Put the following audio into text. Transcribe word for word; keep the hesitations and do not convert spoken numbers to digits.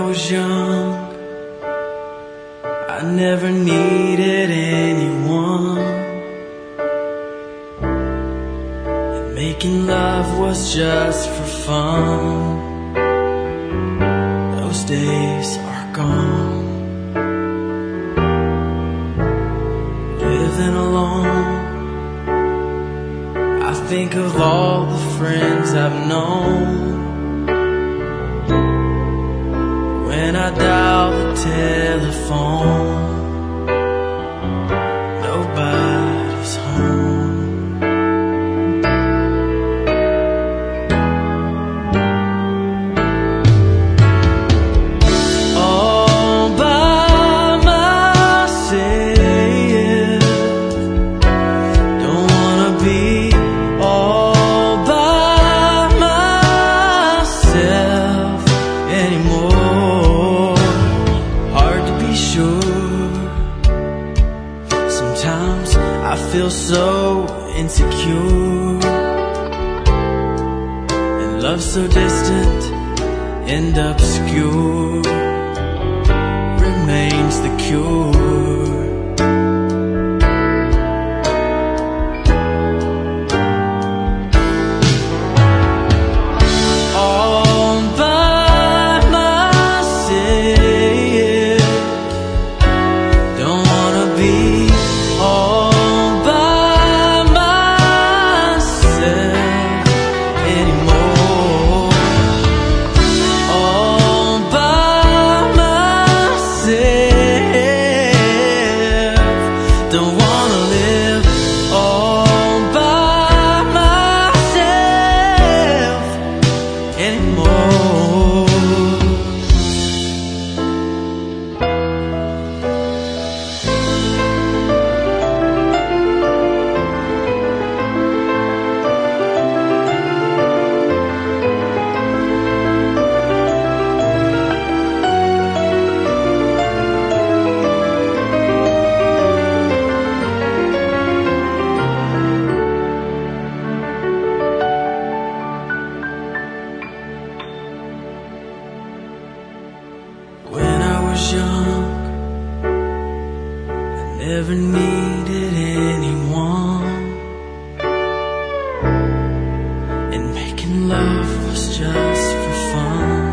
was young, I never needed anyone, and making love was just for fun. Those days are gone. Living alone, I think of all the friends I've known. When I dial the telephone, nobody's home. All by myself, don't wanna be all by myself anymore. Sometimes I feel so insecure, and love so distant and obscure remains the cure. All by myself, don't wanna be all by myself anymore. All by myself, don't wanna live all by myself anymore. When I was young, I never needed anyone, and making love was just for fun.